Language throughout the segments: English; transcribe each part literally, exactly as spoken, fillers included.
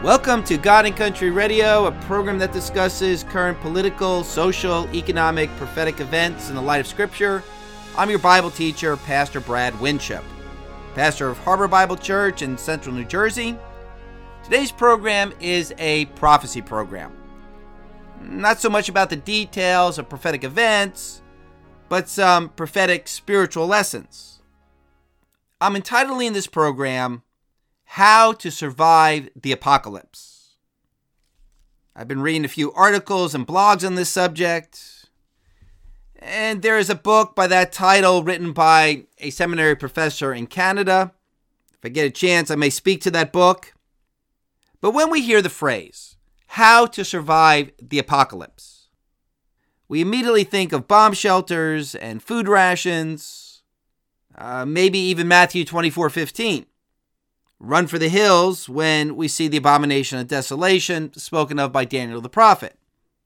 Welcome to God and Country Radio, a program that discusses current political, social, economic, prophetic events in the light of Scripture. I'm your Bible teacher, Pastor Brad Winship, pastor of Harbor Bible Church in Central New Jersey. Today's program is a prophecy program. Not so much about the details of prophetic events, but some prophetic spiritual lessons. I'm entitling this program, How to Survive the Apocalypse. I've been reading a few articles and blogs on this subject, and there is a book by that title written by a seminary professor in Canada. If I get a chance, I may speak to that book. But when we hear the phrase, how to survive the apocalypse, we immediately think of bomb shelters and food rations, uh, maybe even Matthew twenty-four fifteen. Run for the hills when we see the abomination of desolation spoken of by Daniel the prophet.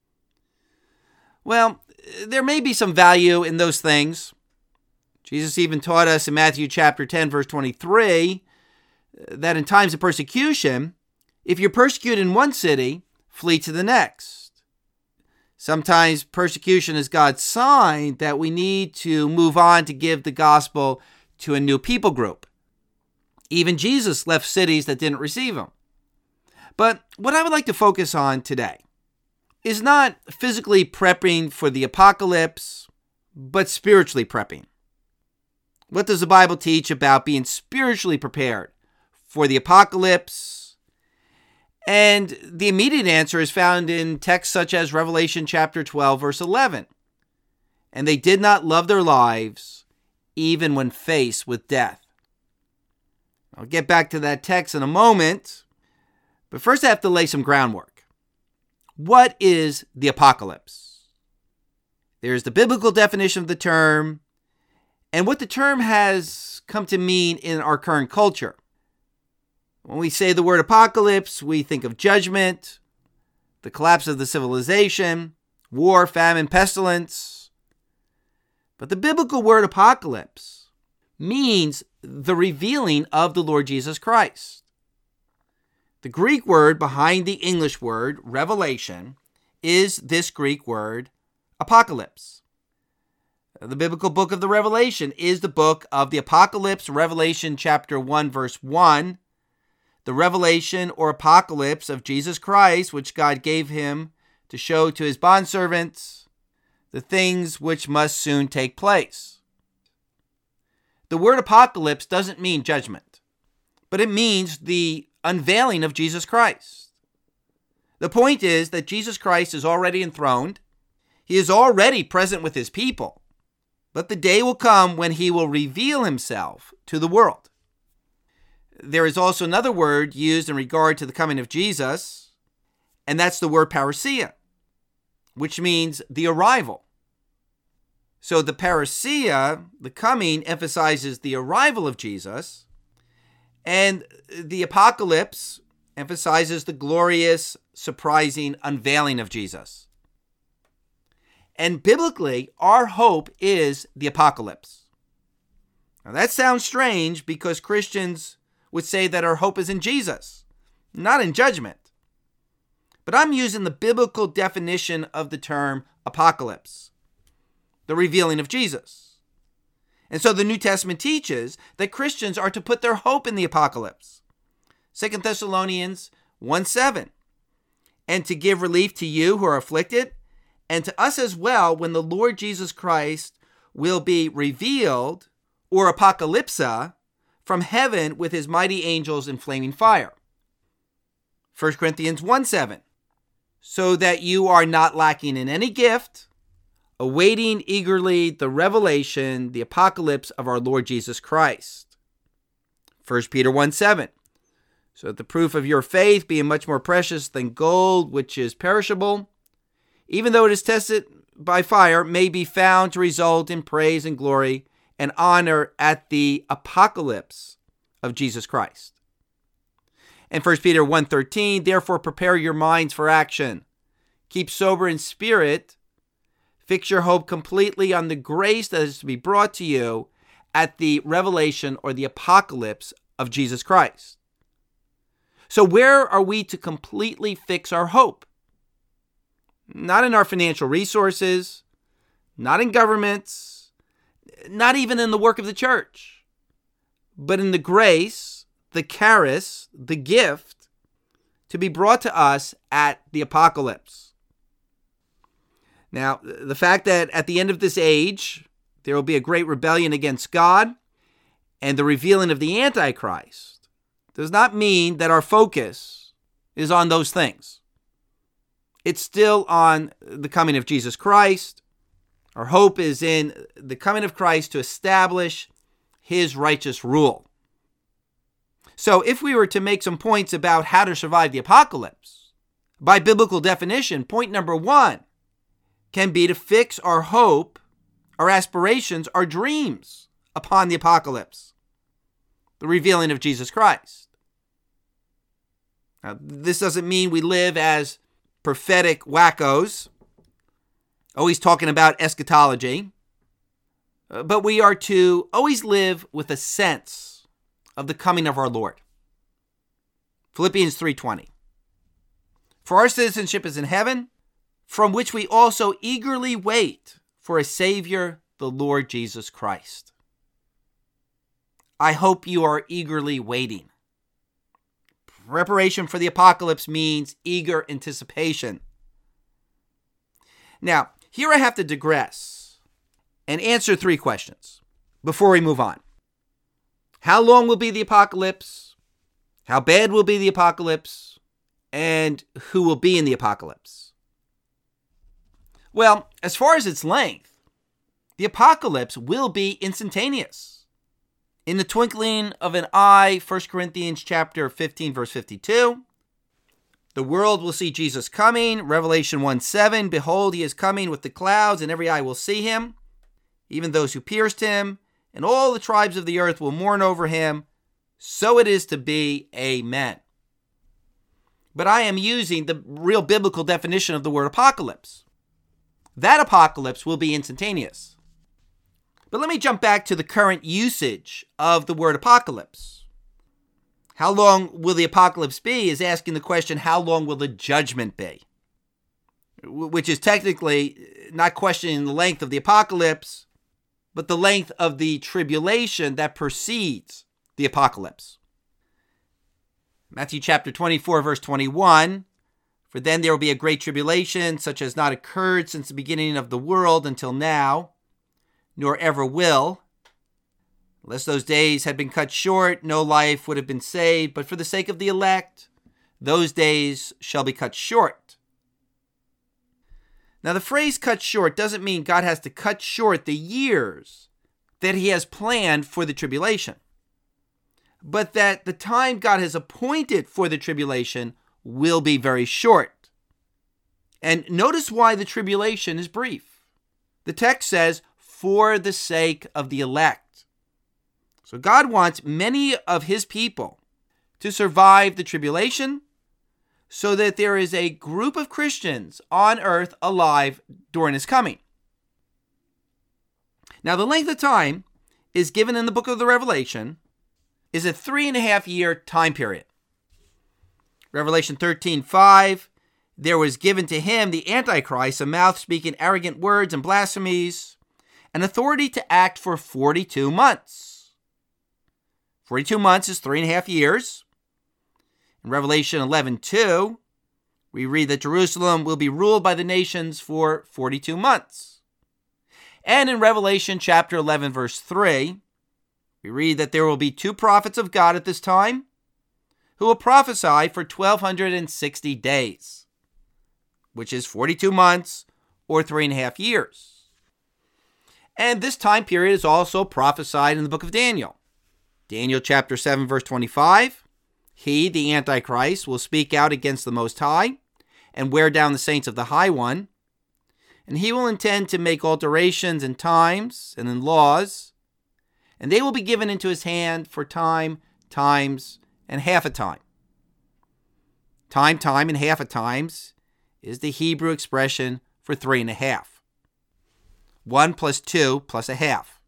Well, there may be some value in those things. Jesus even taught us in Matthew chapter ten, verse twenty-three, that in times of persecution, if you're persecuted in one city, flee to the next. Sometimes persecution is God's sign that we need to move on to give the gospel to a new people group. Even Jesus left cities that didn't receive him. But what I would like to focus on today is not physically prepping for the apocalypse, but spiritually prepping. What does the Bible teach about being spiritually prepared for the apocalypse? And the immediate answer is found in texts such as Revelation chapter twelve, verse eleven. And they did not love their lives, even when faced with death. I'll get back to that text in a moment, but first I have to lay some groundwork. What is the apocalypse? There's the biblical definition of the term, and what the term has come to mean in our current culture. When we say the word apocalypse, we think of judgment, the collapse of the civilization, war, famine, pestilence. But the biblical word apocalypse means the revealing of the Lord Jesus Christ. The Greek word behind the English word revelation is this Greek word apocalypse. The biblical book of the Revelation is the book of the apocalypse, Revelation chapter one, verse one. The revelation or apocalypse of Jesus Christ, which God gave him to show to his bondservants the things which must soon take place. The word apocalypse doesn't mean judgment, but it means the unveiling of Jesus Christ. The point is that Jesus Christ is already enthroned. He is already present with his people, but the day will come when he will reveal himself to the world. There is also another word used in regard to the coming of Jesus, and that's the word parousia, which means the arrival. So the parousia, the coming, emphasizes the arrival of Jesus, and the apocalypse emphasizes the glorious, surprising unveiling of Jesus. And biblically, our hope is the apocalypse. Now that sounds strange because Christians would say that our hope is in Jesus, not in judgment. But I'm using the biblical definition of the term apocalypse, the revealing of Jesus. And so the New Testament teaches that Christians are to put their hope in the apocalypse. Second Thessalonians one seven. And to give relief to you who are afflicted, and to us as well when the Lord Jesus Christ will be revealed, or apocalypsa, from heaven with his mighty angels in flaming fire. First Corinthians one seven. So that you are not lacking in any gift, awaiting eagerly the revelation, the apocalypse of our Lord Jesus Christ. First Peter one seven. So that the proof of your faith, being much more precious than gold, which is perishable, even though it is tested by fire, may be found to result in praise and glory and honor at the apocalypse of Jesus Christ. And First Peter one thirteen, therefore prepare your minds for action. Keep sober in spirit. Fix your hope completely on the grace that is to be brought to you at the revelation or the apocalypse of Jesus Christ. So where are we to completely fix our hope? Not in our financial resources, not in governments, not even in the work of the church, but in the grace, the charis, the gift to be brought to us at the apocalypse. Now, the fact that at the end of this age, there will be a great rebellion against God and the revealing of the Antichrist does not mean that our focus is on those things. It's still on the coming of Jesus Christ. Our hope is in the coming of Christ to establish his righteous rule. So if we were to make some points about how to survive the apocalypse, by biblical definition, point number one can be to fix our hope, our aspirations, our dreams upon the apocalypse, the revealing of Jesus Christ. Now, this doesn't mean we live as prophetic wackos, always talking about eschatology, but we are to always live with a sense of the coming of our Lord. Philippians three twenty. For our citizenship is in heaven, from which we also eagerly wait for a Savior, the Lord Jesus Christ. I hope you are eagerly waiting. Preparation for the apocalypse means eager anticipation. Now, here I have to digress and answer three questions before we move on. How long will be the apocalypse? How bad will be the apocalypse? And who will be in the apocalypse? Well, as far as its length, the apocalypse will be instantaneous. In the twinkling of an eye, First Corinthians chapter fifteen, verse fifty-two. The world will see Jesus coming. Revelation one seven, behold, he is coming with the clouds, and every eye will see him, even those who pierced him, and all the tribes of the earth will mourn over him. So it is to be. Amen. But I am using the real biblical definition of the word apocalypse. That apocalypse will be instantaneous. But let me jump back to the current usage of the word apocalypse. How long will the apocalypse be is asking the question, how long will the judgment be? Which is technically not questioning the length of the apocalypse, but the length of the tribulation that precedes the apocalypse. Matthew chapter twenty-four, verse twenty-one, for then there will be a great tribulation, such as not occurred since the beginning of the world until now, nor ever will. Unless those days had been cut short, no life would have been saved, but for the sake of the elect, those days shall be cut short. Now, the phrase cut short doesn't mean God has to cut short the years that he has planned for the tribulation, but that the time God has appointed for the tribulation will be very short. And notice why the tribulation is brief. The text says, for the sake of the elect. So God wants many of his people to survive the tribulation so that there is a group of Christians on earth alive during his coming. Now, the length of time is given in the book of the Revelation is a three and a half year time period. Revelation thirteen five, there was given to him, the Antichrist, a mouth speaking arrogant words and blasphemies, an authority to act for forty-two months. forty-two months is three and a half years. In Revelation eleven two, we read that Jerusalem will be ruled by the nations for forty-two months. And in Revelation chapter eleven, verse three, we read that there will be two prophets of God at this time who will prophesy for twelve sixty days, which is forty-two months or three and a half years. And this time period is also prophesied in the book of Daniel. Daniel chapter seven, verse twenty-five, he, the Antichrist, will speak out against the Most High and wear down the saints of the High One, and he will intend to make alterations in times and in laws, and they will be given into his hand for time, times, and half a time. Time, time, and half a times is the Hebrew expression for three and a half. One plus two plus a half.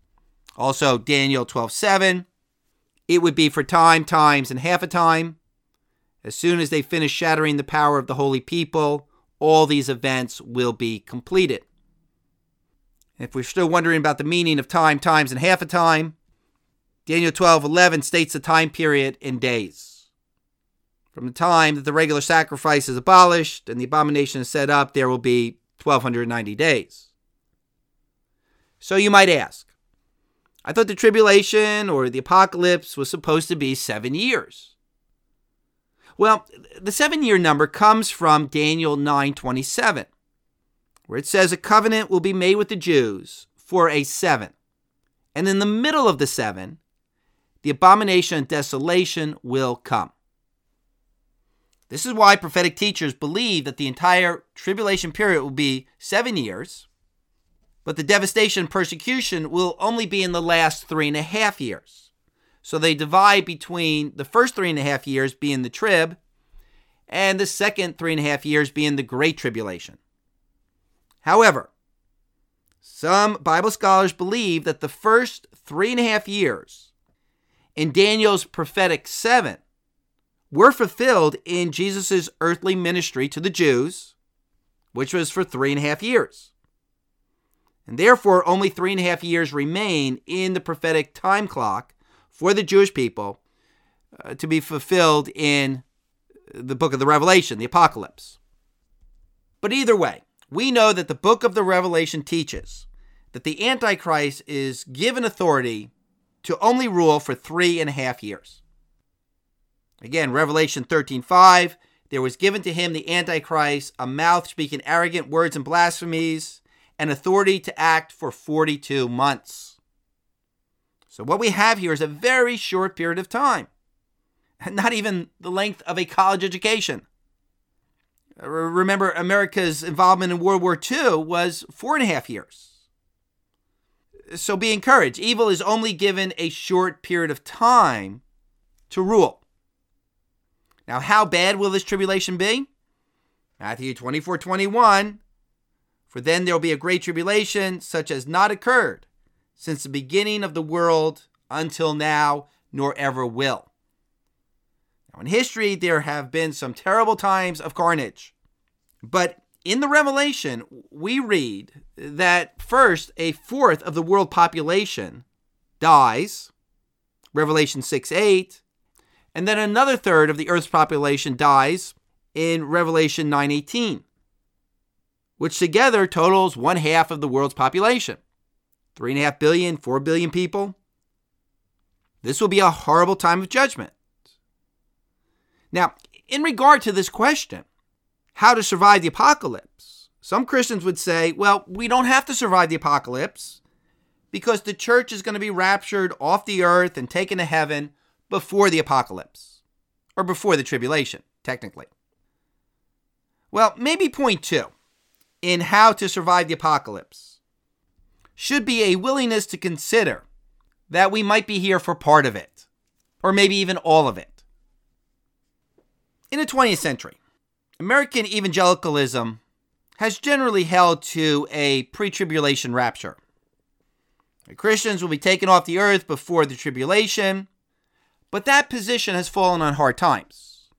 Also, Daniel twelve seven, it would be for time, times, and half a time. As soon as they finish shattering the power of the holy people, all these events will be completed. If we're still wondering about the meaning of time, times, and half a time, Daniel twelve eleven states the time period in days. From the time that the regular sacrifice is abolished and the abomination is set up, there will be twelve ninety days. So you might ask, I thought the tribulation or the apocalypse was supposed to be seven years. Well, the seven-year number comes from Daniel nine twenty-seven, where it says a covenant will be made with the Jews for a seven. And in the middle of the seven, the abomination and desolation will come. This is why prophetic teachers believe that the entire tribulation period will be seven years, but the devastation and persecution will only be in the last three and a half years. So they divide between the first three and a half years being the trib and the second three and a half years being the Great Tribulation. However, some Bible scholars believe that the first three and a half years in Daniel's prophetic seven were fulfilled in Jesus' earthly ministry to the Jews, which was for three and a half years. And therefore, only three and a half years remain in the prophetic time clock for the Jewish people uh, to be fulfilled in the book of the Revelation, the Apocalypse. But either way, we know that the book of the Revelation teaches that the Antichrist is given authority to only rule for three and a half years. Again, Revelation thirteen five, there was given to him, the Antichrist, a mouth speaking arrogant words and blasphemies, and authority to act for forty-two months. So what we have here is a very short period of time, not even the length of a college education. Remember, America's involvement in World War Two was four and a half years. So be encouraged. Evil is only given a short period of time to rule. Now, how bad will this tribulation be? Matthew twenty-four twenty-one, for then there will be a great tribulation, such as not occurred since the beginning of the world until now, nor ever will. Now, in history, there have been some terrible times of carnage. But in the Revelation, we read that first, a fourth of the world population dies, Revelation six eight, and then another third of the earth's population dies in Revelation nine eighteen, which together totals one half of the world's population. Three and a half billion, four billion people. This will be a horrible time of judgment. Now, in regard to this question, how to survive the apocalypse, some Christians would say, well, we don't have to survive the apocalypse because the church is going to be raptured off the earth and taken to heaven before the apocalypse, or before the tribulation, technically. Well, maybe point two in how to survive the apocalypse should be a willingness to consider that we might be here for part of it, or maybe even all of it. In the twentieth century, American evangelicalism has generally held to a pre-tribulation rapture. The Christians will be taken off the earth before the tribulation, but that position has fallen on hard times.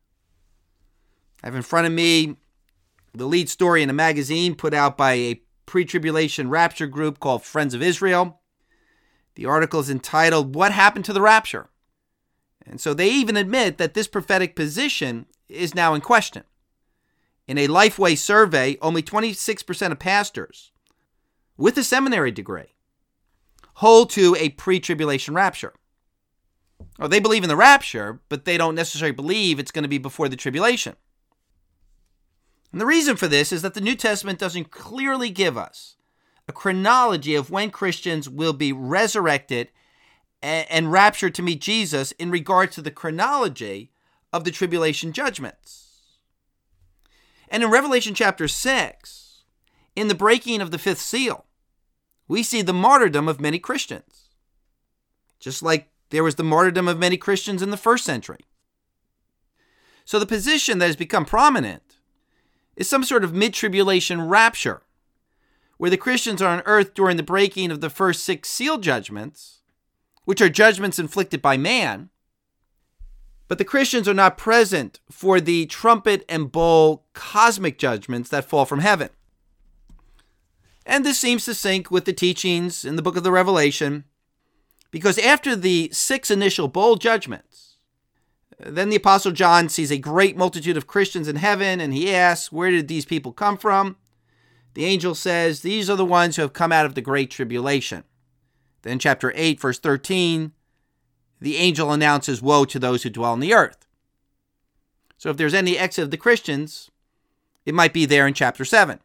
I have in front of me the lead story in a magazine put out by a pre-tribulation rapture group called Friends of Israel. The article is entitled, What Happened to the Rapture? And so they even admit that this prophetic position is now in question. In a Lifeway survey, only twenty-six percent of pastors with a seminary degree hold to a pre-tribulation rapture. Well, they believe in the rapture, but they don't necessarily believe it's going to be before the tribulation. And the reason for this is that the New Testament doesn't clearly give us a chronology of when Christians will be resurrected and, and raptured to meet Jesus in regards to the chronology of the tribulation judgments. And in Revelation chapter six, in the breaking of the fifth seal, we see the martyrdom of many Christians, just like there was the martyrdom of many Christians in the first century. So the position that has become prominent is some sort of mid-tribulation rapture, where the Christians are on earth during the breaking of the first six seal judgments, which are judgments inflicted by man, But the Christians are not present for the trumpet and bowl cosmic judgments that fall from heaven. And this seems to sync with the teachings in the book of the Revelation, because after the six initial bowl judgments, then the Apostle John sees a great multitude of Christians in heaven, and he asks, where did these people come from? The angel says, these are the ones who have come out of the great tribulation. Then chapter eight, verse thirteen, the angel announces, woe to those who dwell on the earth. So if there's any exit of the Christians, it might be there in chapter seven.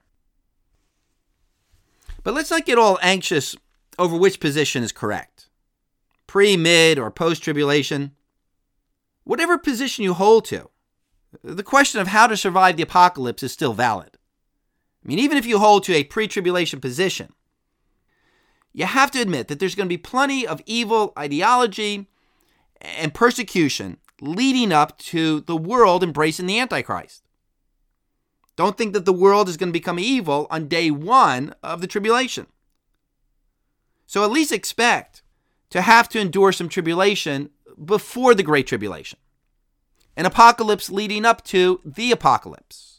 But let's not get all anxious over which position is correct. Pre, mid, or post-tribulation. Whatever position you hold to, the question of how to survive the apocalypse is still valid. I mean, even if you hold to a pre-tribulation position, you have to admit that there's going to be plenty of evil ideology and persecution leading up to the world embracing the Antichrist. Don't think that the world is going to become evil on day one of the tribulation. So at least expect to have to endure some tribulation before the Great Tribulation. An apocalypse leading up to the apocalypse.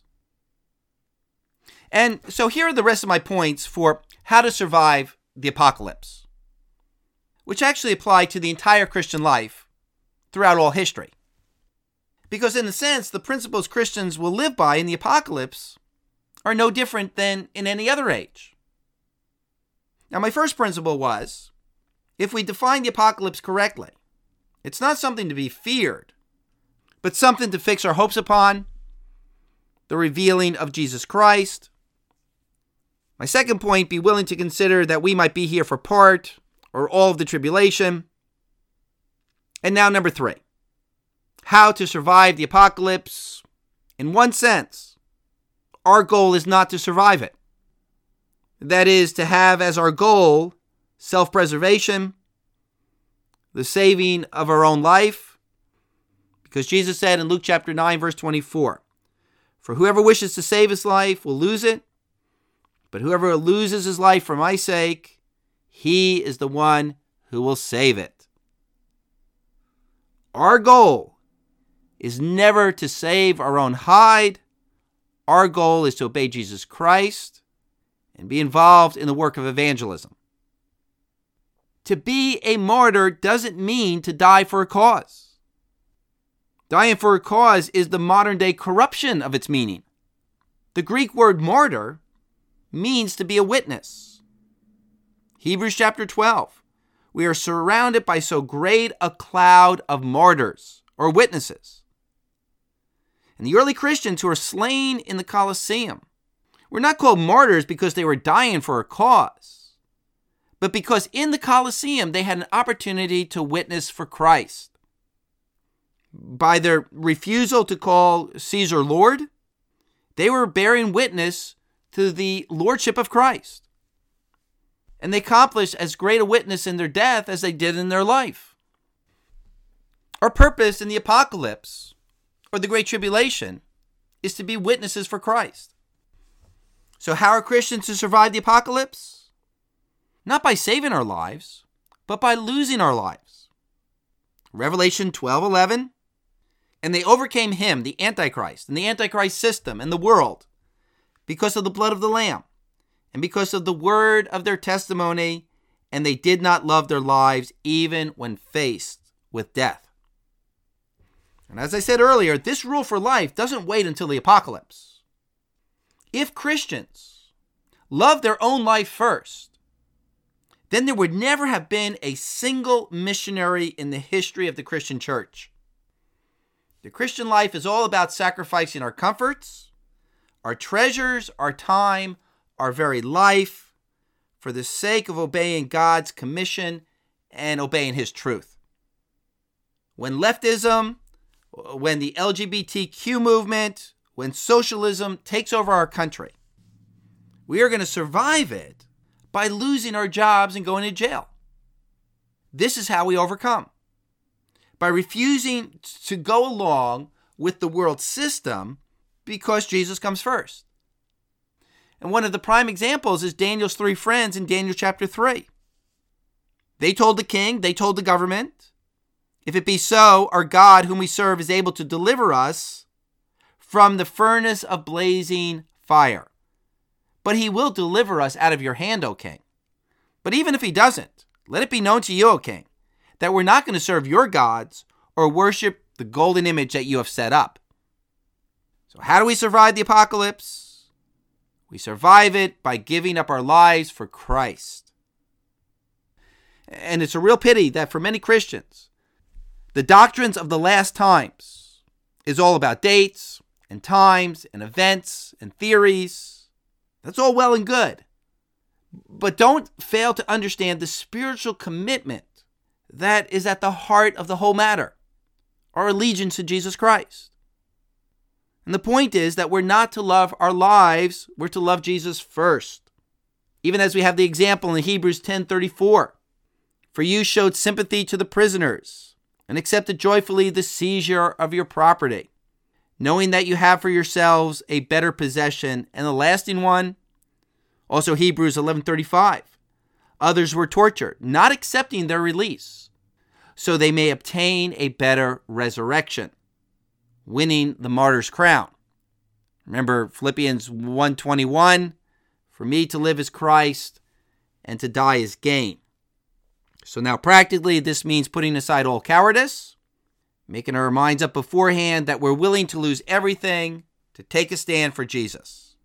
And so here are the rest of my points for how to survive the apocalypse, which actually apply to the entire Christian life throughout all history. Because in a sense, the principles Christians will live by in the apocalypse are no different than in any other age. Now, my first principle was, if we define the apocalypse correctly, it's not something to be feared, but something to fix our hopes upon, the revealing of Jesus Christ. My second point, be willing to consider that we might be here for part or all of the tribulation. And now number three, how to survive the apocalypse. In one sense, our goal is not to survive it. That is, to have as our goal self-preservation, the saving of our own life. Because Jesus said in Luke chapter nine, verse twenty-four, for whoever wishes to save his life will lose it, but whoever loses his life for my sake, he is the one who will save it. Our goal is never to save our own hide. Our goal is to obey Jesus Christ and be involved in the work of evangelism. To be a martyr doesn't mean to die for a cause. Dying for a cause is the modern day corruption of its meaning. The Greek word martyr means to be a witness. Hebrews chapter twelve. We are surrounded by so great a cloud of martyrs or witnesses. And the early Christians who were slain in the Colosseum were not called martyrs because they were dying for a cause, but because in the Colosseum they had an opportunity to witness for Christ. By their refusal to call Caesar Lord, they were bearing witness to the lordship of Christ. And they accomplished as great a witness in their death as they did in their life. Our purpose in the apocalypse, or the Great Tribulation, is to be witnesses for Christ. So how are Christians to survive the apocalypse? Not by saving our lives, but by losing our lives. Revelation twelve eleven. And they overcame him, the Antichrist, and the Antichrist system, and the world, because of the blood of the Lamb, and because of the word of their testimony, and they did not love their lives even when faced with death. And as I said earlier, this rule for life doesn't wait until the apocalypse. If Christians love their own life first, then there would never have been a single missionary in the history of the Christian church. The Christian life is all about sacrificing our comforts, our treasures, our time, our very life, for the sake of obeying God's commission and obeying his truth. When leftism, when the L G B T Q movement, when socialism takes over our country, we are going to survive it by losing our jobs and going to jail. This is how we overcome. By refusing to go along with the world system because Jesus comes first. And one of the prime examples is Daniel's three friends in Daniel chapter three. They told the king, they told the government, If it be so, our God, whom we serve, is able to deliver us from the furnace of blazing fire. But he will deliver us out of your hand, O king. But even if he doesn't, let it be known to you, O king, that we're not going to serve your gods or worship the golden image that you have set up. So how do we survive the apocalypse? We survive it by giving up our lives for Christ. And it's a real pity that for many Christians, the doctrines of the last times is all about dates and times and events and theories. That's all well and good. But don't fail to understand the spiritual commitment that is at the heart of the whole matter, our allegiance to Jesus Christ. And the point is that we're not to love our lives, we're to love Jesus first. Even as we have the example in Hebrews ten thirty-four. For you showed sympathy to the prisoners and accepted joyfully the seizure of your property, knowing that you have for yourselves a better possession and a lasting one. Also Hebrews eleven thirty-five. Others were tortured, not accepting their release, so they may obtain a better resurrection, winning the martyr's crown. Remember Philippians one twenty-one, for me to live is Christ and to die is gain. So now practically this means putting aside all cowardice, making our minds up beforehand that we're willing to lose everything to take a stand for Jesus.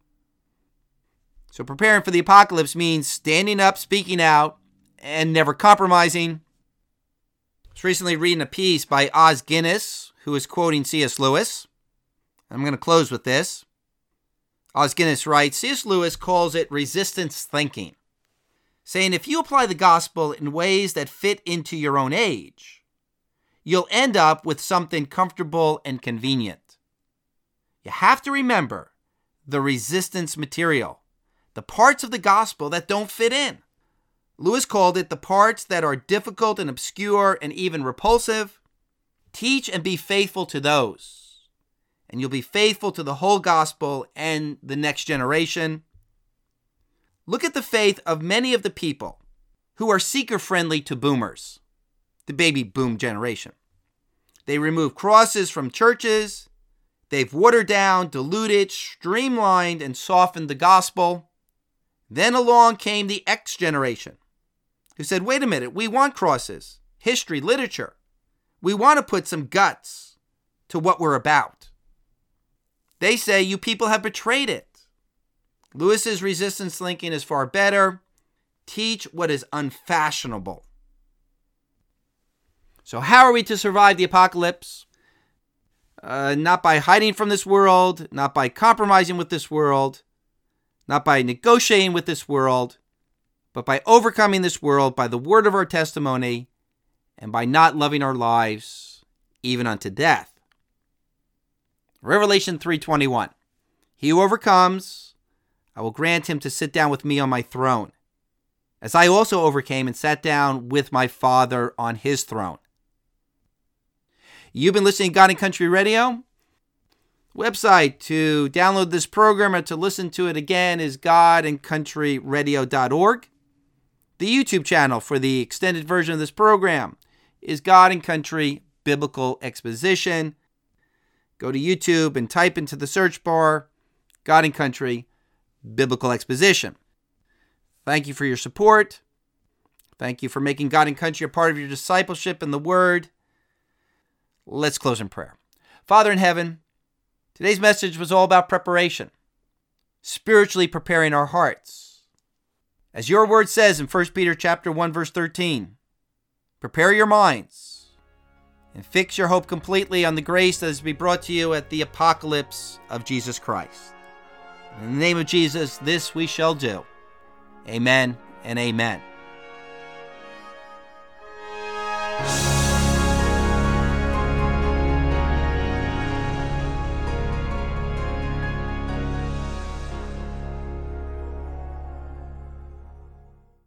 So preparing for the apocalypse means standing up, speaking out, and never compromising. I was recently reading a piece by Os Guinness, who is quoting C S Lewis. I'm going to close with this. Os Guinness writes, C S Lewis calls it resistance thinking, saying if you apply the gospel in ways that fit into your own age, you'll end up with something comfortable and convenient. You have to remember the resistance material, the parts of the gospel that don't fit in. Lewis called it the parts that are difficult and obscure and even repulsive. Teach and be faithful to those, and you'll be faithful to the whole gospel and the next generation. Look at the faith of many of the people who are seeker-friendly to boomers, the baby boom generation. They remove crosses from churches. They've watered down, diluted, streamlined, and softened the gospel. Then along came the X generation, who said, wait a minute, we want crosses, history, literature. We want to put some guts to what we're about. They say you people have betrayed it. Lewis's resistance thinking is far better. Teach what is unfashionable. So how are we to survive the apocalypse? Uh, not by hiding from this world, not by compromising with this world, not by negotiating with this world, but by overcoming this world by the word of our testimony and by not loving our lives even unto death. Revelation three twenty-one. He who overcomes, I will grant him to sit down with me on my throne, as I also overcame and sat down with my Father on his throne. You've been listening to God and Country Radio. Website to download this program or to listen to it again is god and country radio dot org. The YouTube channel for the extended version of this program is God and Country Biblical Exposition. Go to YouTube and type into the search bar, God and Country Biblical Exposition. Thank you for your support. Thank you for making God and Country a part of your discipleship in the Word. Let's close in prayer. Father in heaven, today's message was all about preparation, spiritually preparing our hearts. As your word says in First Peter chapter one, verse thirteen, prepare your minds and fix your hope completely on the grace that is to be brought to you at the apocalypse of Jesus Christ. In the name of Jesus, this we shall do. Amen and amen.